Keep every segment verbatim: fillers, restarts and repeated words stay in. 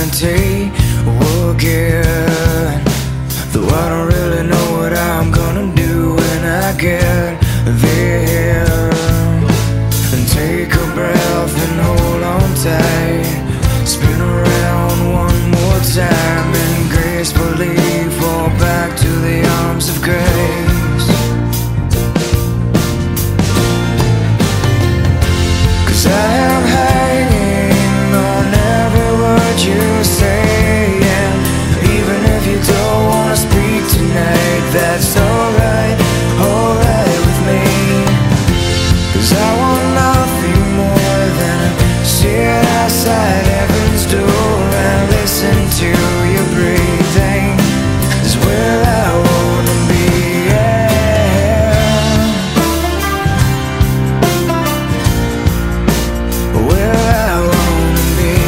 sanity will get. Though I don't really know what I'm gonna do when I get there. And take a breath and hold on tight. Spin around one more time and gracefully fall back to the arms of grace. 'Cause I am hanging on every word you say, and even if you don't wanna speak tonight, that's alright, alright with me. 'Cause I want nothing more than to sit outside heaven's door and listen to you breathing. Is where I wanna be, yeah. Where I wanna be.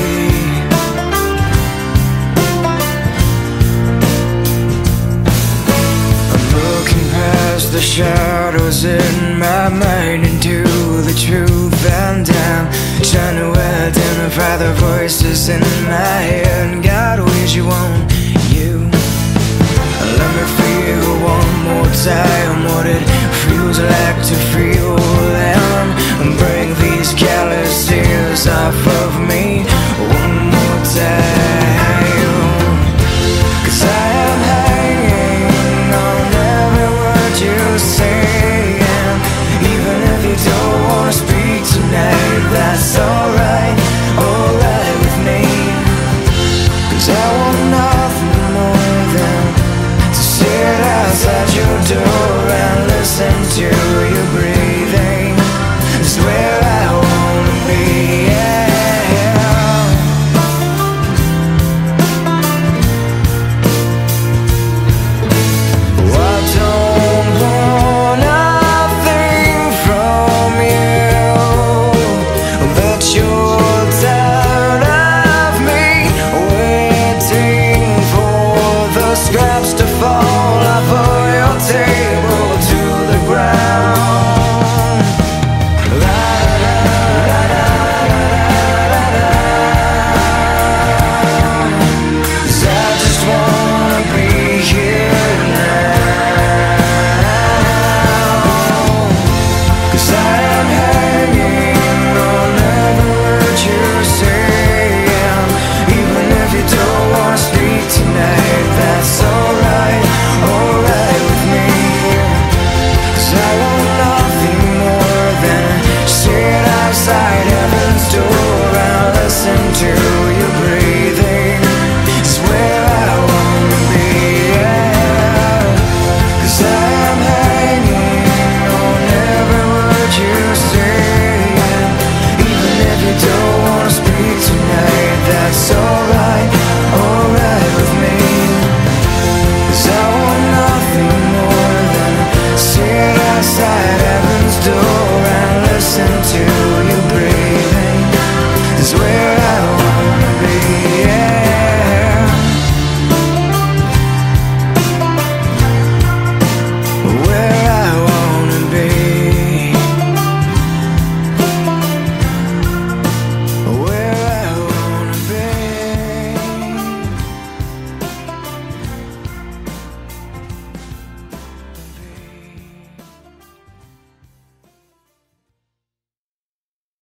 I'm looking past the shadows in my mind into the truth, and I'm trying to identify the voices in my head. God, where's you want you? Let me feel one more time what it feels like to feel, and bring these callous tears off of me one more time.